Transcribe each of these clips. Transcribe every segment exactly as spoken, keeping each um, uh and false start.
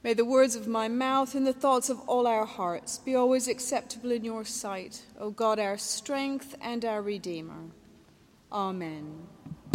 May the words of my mouth and the thoughts of all our hearts be always acceptable in your sight, O God, our strength and our Redeemer. Amen.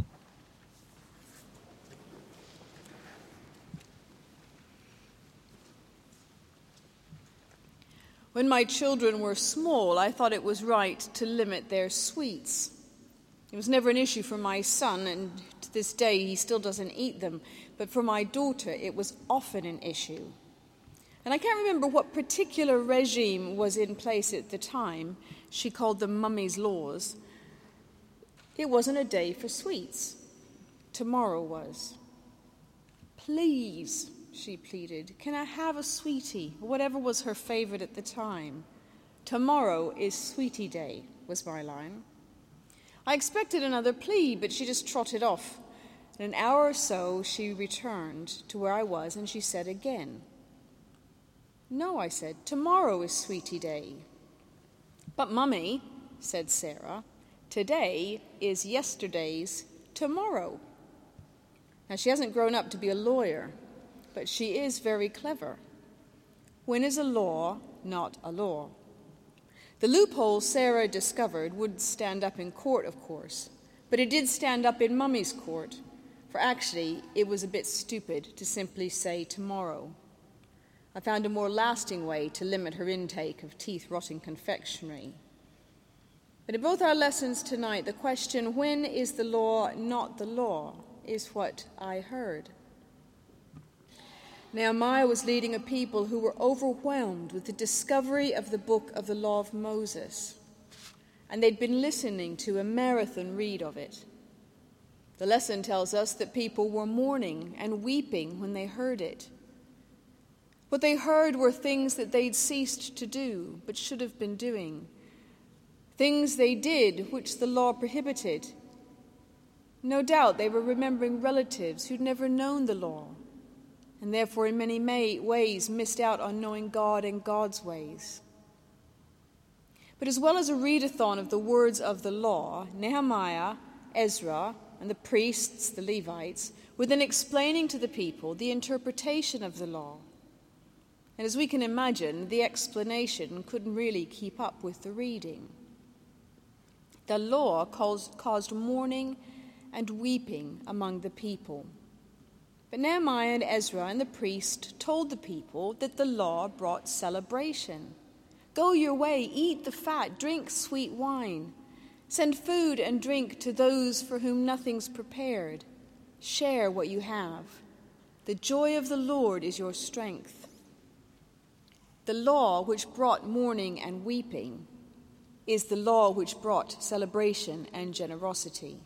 When my children were small, I thought it was right to limit their sweets. It was never an issue for my son, and to this day he still doesn't eat them. But for my daughter, it was often an issue. And I can't remember what particular regime was in place at the time. She called them Mummy's Laws. It wasn't a day for sweets. Tomorrow was. Please, she pleaded, can I have a sweetie? Whatever was her favorite at the time. Tomorrow is sweetie day, was my line. I expected another plea, but she just trotted off. In an hour or so, she returned to where I was, and she said again, "No," I said, "tomorrow is sweetie day." "But, Mummy," said Sarah, "today is yesterday's tomorrow." Now, she hasn't grown up to be a lawyer, but she is very clever. When is a law not a law? The loophole Sarah discovered would stand up in court, of course, but it did stand up in Mummy's court. For actually, it was a bit stupid to simply say tomorrow. I found a more lasting way to limit her intake of teeth-rotting confectionery. But in both our lessons tonight, the question, when is the law not the law, is what I heard. Nehemiah was leading a people who were overwhelmed with the discovery of the book of the law of Moses, and they'd been listening to a marathon read of it. The lesson tells us that people were mourning and weeping when they heard it. What they heard were things that they'd ceased to do, but should have been doing. Things they did which the law prohibited. No doubt they were remembering relatives who'd never known the law, and therefore in many may- ways missed out on knowing God and God's ways. But as well as a readathon of the words of the law, Nehemiah, Ezra, and the priests, the Levites, were then explaining to the people the interpretation of the law. And as we can imagine, the explanation couldn't really keep up with the reading. The law caused, caused mourning and weeping among the people. But Nehemiah and Ezra and the priest told the people that the law brought celebration. Go your way, eat the fat, drink sweet wine. Send food and drink to those for whom nothing's prepared. Share what you have. The joy of the Lord is your strength. The law which brought mourning and weeping is the law which brought celebration and generosity.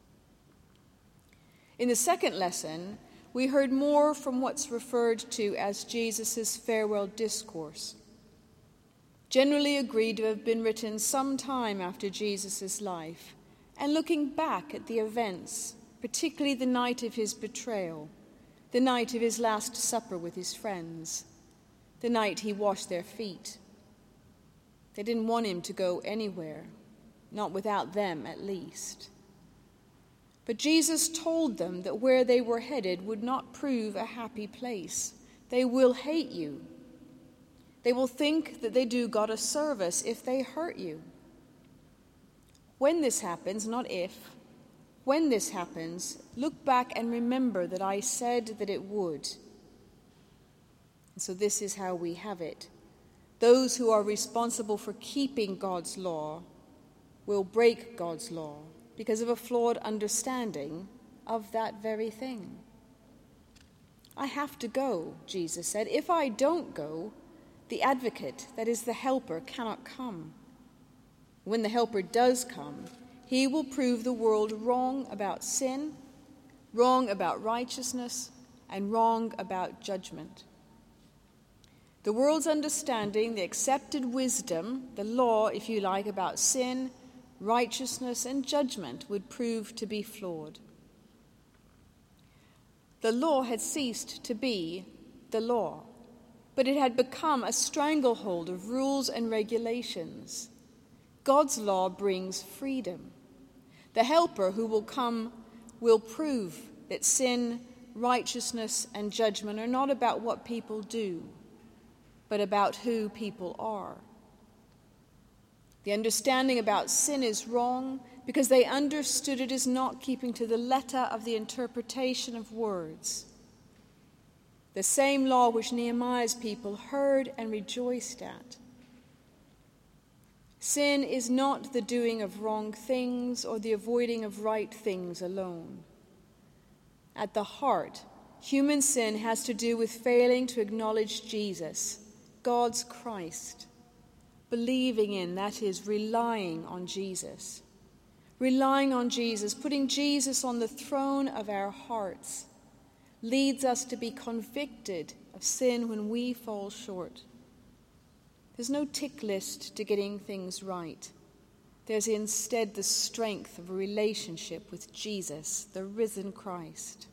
In the second lesson, we heard more from what's referred to as Jesus' farewell discourse, generally agreed to have been written some time after Jesus' life, and looking back at the events, particularly the night of his betrayal, the night of his last supper with his friends, the night he washed their feet. They didn't want him to go anywhere, not without them at least. But Jesus told them that where they were headed would not prove a happy place. They will hate you. They will think that they do God a service if they hurt you. When this happens, not if, when this happens, look back and remember that I said that it would. And so this is how we have it. Those who are responsible for keeping God's law will break God's law because of a flawed understanding of that very thing. I have to go, Jesus said. If I don't go, the advocate, that is the helper, cannot come. When the helper does come, he will prove the world wrong about sin, wrong about righteousness, and wrong about judgment. The world's understanding, the accepted wisdom, the law, if you like, about sin, righteousness, and judgment would prove to be flawed. The law had ceased to be the law, but it had become a stranglehold of rules and regulations. God's law brings freedom. The helper who will come will prove that sin, righteousness, and judgment are not about what people do, but about who people are. The understanding about sin is wrong because they understood it as not keeping to the letter of the interpretation of words. The same law which Nehemiah's people heard and rejoiced at. Sin is not the doing of wrong things or the avoiding of right things alone. At the heart, human sin has to do with failing to acknowledge Jesus, God's Christ, believing in, that is, relying on Jesus. Relying on Jesus, putting Jesus on the throne of our hearts, leads us to be convicted of sin when we fall short. There's no tick list to getting things right. There's instead the strength of a relationship with Jesus, the risen Christ.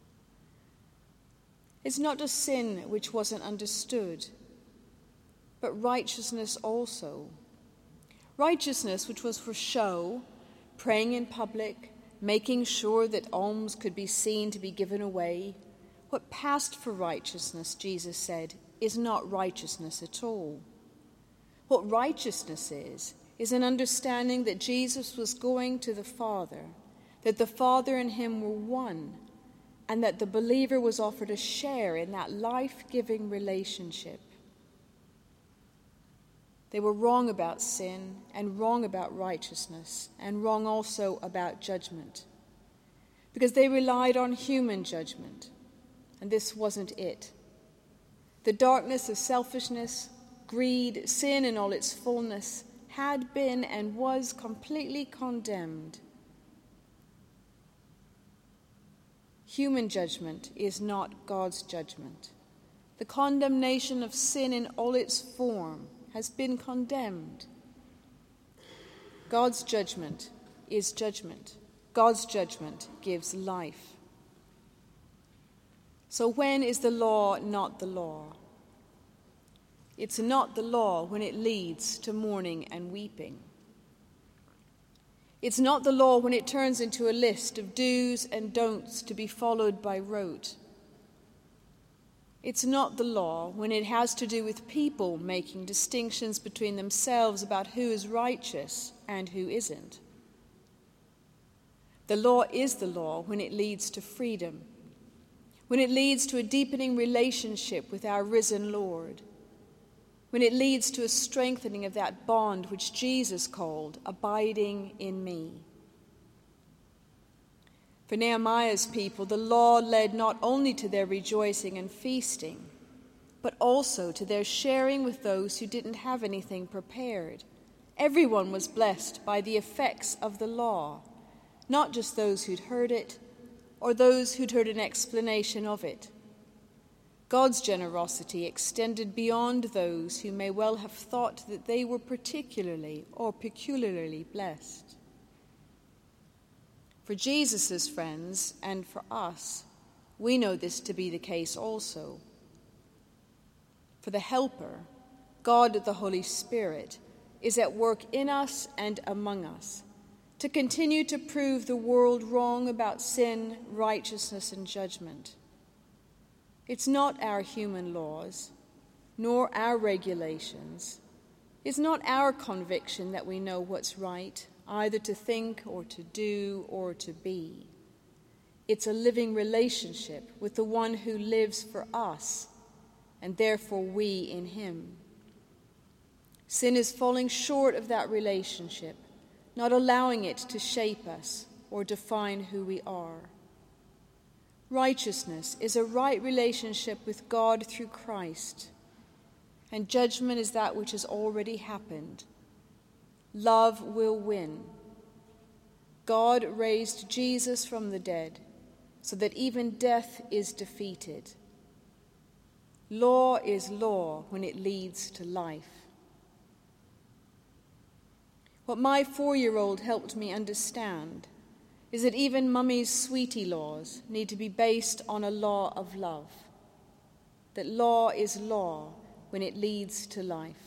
It's not just sin which wasn't understood, but righteousness also. Righteousness which was for show, praying in public, making sure that alms could be seen to be given away. What passed for righteousness, Jesus said, is not righteousness at all. What righteousness is, is an understanding that Jesus was going to the Father, that the Father and him were one, and that the believer was offered a share in that life-giving relationship. They were wrong about sin and wrong about righteousness and wrong also about judgment because they relied on human judgment, and this wasn't it. The darkness of selfishness, greed, sin in all its fullness had been and was completely condemned. Human judgment is not God's judgment. The condemnation of sin in all its form has been condemned. God's judgment is judgment. God's judgment gives life. So when is the law not the law? It's not the law when it leads to mourning and weeping. It's not the law when it turns into a list of do's and don'ts to be followed by rote. It's not the law when it has to do with people making distinctions between themselves about who is righteous and who isn't. The law is the law when it leads to freedom, when it leads to a deepening relationship with our risen Lord, when it leads to a strengthening of that bond which Jesus called abiding in me. For Nehemiah's people, the law led not only to their rejoicing and feasting, but also to their sharing with those who didn't have anything prepared. Everyone was blessed by the effects of the law, not just those who'd heard it or those who'd heard an explanation of it. God's generosity extended beyond those who may well have thought that they were particularly or peculiarly blessed. For Jesus' friends and for us, we know this to be the case also. For the Helper, God the Holy Spirit, is at work in us and among us to continue to prove the world wrong about sin, righteousness, and judgment. It's not our human laws, nor our regulations. It's not our conviction that we know what's right, either to think or to do or to be. It's a living relationship with the one who lives for us, and therefore we in him. Sin is falling short of that relationship, not allowing it to shape us or define who we are. Righteousness is a right relationship with God through Christ, and judgment is that which has already happened. Love will win. God raised Jesus from the dead so that even death is defeated. Law is law when it leads to life. What my four-year-old helped me understand is that even Mummy's sweetie laws need to be based on a law of love, that law is law when it leads to life.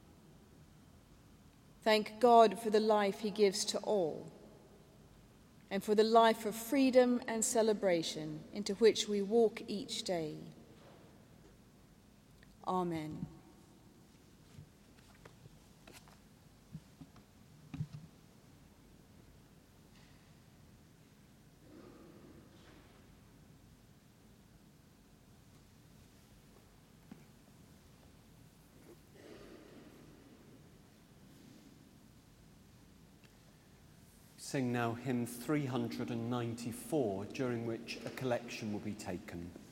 Thank God for the life he gives to all. and for the life of freedom and celebration into which we walk each day. Amen. Sing now hymn three hundred ninety-four, during which a collection will be taken.